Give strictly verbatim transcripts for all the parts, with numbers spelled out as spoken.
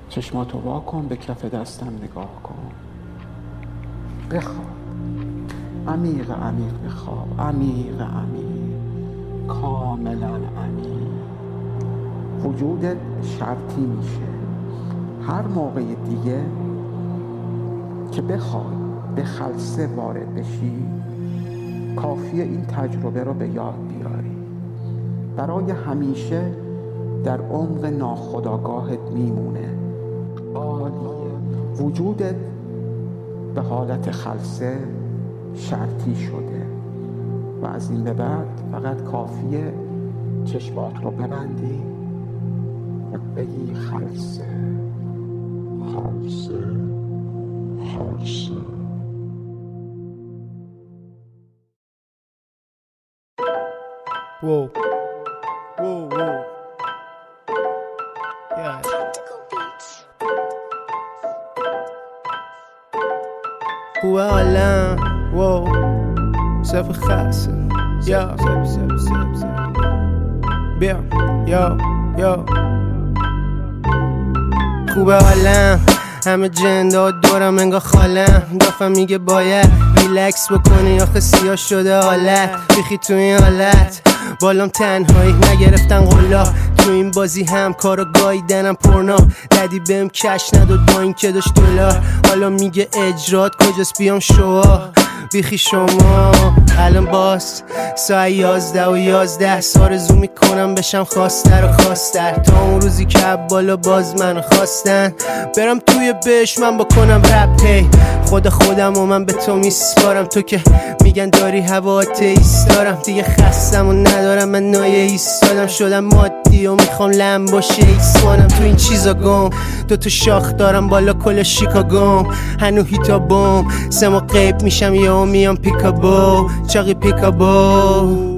چشماتو وا کن، به کف دستم نگاه کن. بخواب عمیق عمیق، بخواب عمیق عمیق، کاملا عمیق. وجودت شرطی میشه هر موقع دیگه که بخوای به خلسه وارد بشی، کافیه این تجربه رو به یاد بیاری. برای همیشه در عمق ناخودآگاهت میمونه. عالیه. وجودت به حالت خلسه شرطی شده و از این به بعد فقط کافیه چشمات رو ببندی و بگی خلسه خلسه خلسه. Whoa, whoa, whoa. Yeah. خوبه حالم واو صف خاصه یا بیا یا یا خوبه حالم همه جندا دورم انگار خالم دافم میگه باید ریلکس بکنی آخه سیاه شده حالت بیخی تو این حالت بالام تنهایی نگرفتن قلا تو این بازی هم کارو گاییدنم پرنا ددی بهم کش نداد با این که داشت دلار حالا میگه اجرات کجاست بیام شوا بیخی شما الان باز ساعت یازده و یازده آرزو میکنم بشم خواستر و خواستر تا اون روزی که بالا باز منو خواستن برم توی بهش من بکنم رپ هی خدا خودم و من به تو میسپارم تو که میگن داری هوا ایستارم دیگه خستم و ندارم من نایه ایستادم شدم مادی و میخوام لم باشه ایسوانم تو این چیزا گم دو تا شاخ دارم بالا کل شیکاگوم هنو هیتا بوم سما قیب میشم یا میام پیکابو چاقی پیکابو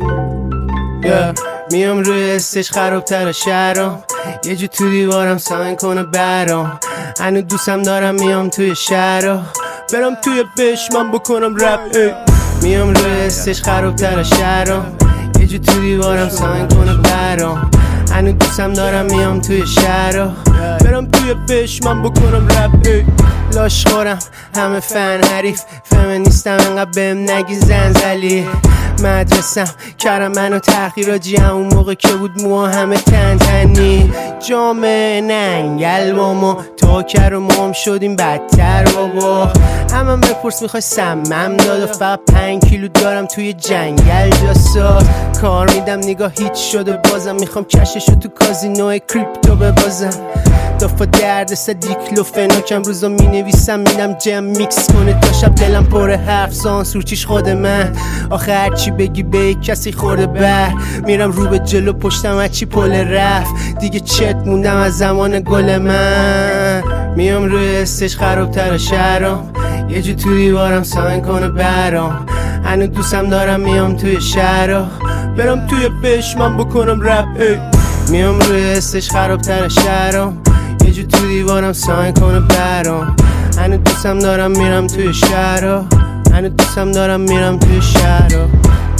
yeah. میام روی استش خرابتر شهرام یه جو تو دیوارم ساین کنه برام هنو دوستم دارم میام توی شهرام برم توی بش من بکنم رپ ای. میام روی استش خرابتر شهرام یه جو تو دیوارم ساین کنه برام هنو دوستم دارم میام توی شهرام برم توی بش من بکنم رپ ای. لاش خورم همه فن حریف فمینیستم انقدر بهم نگی زنزلی مدرسم کردم منو تحقیراجی همون موقع که بود موها همه تن تنی جامعه ننگل با ما تا کر و مام شدیم بدتر بابا همه بپرس میخوای سمم داد و فقط پنج کیلو دارم توی جنگل جاساز کار میدم نگاه هیچ شده بازم میخوام کششو تو کازینو کریپتو ببازم دافا درد سه دیکلو فناکم روزا می نویسم میدم جم میکس کنه تا شب دلم پر حرف سانسور چیش خود من آخه هرچی بگی به یک کسی خورده بر میرم رو به جلو پشتم هرچی پل رفت دیگه چت موندم از زمان گل من میام روی استش خرابتر شهرام یه جو تو دیوارم ساین کنه برام هنو دوستم دارم میام توی شهرام برم توی بش من بکنم رپ ای. میام روی استش خرابتر شهرام یه جو تو دیوارم ساین کنه برام هنو دوستم دارم میرم توی شهرام هنو دوستم دارم میرم توی شهرام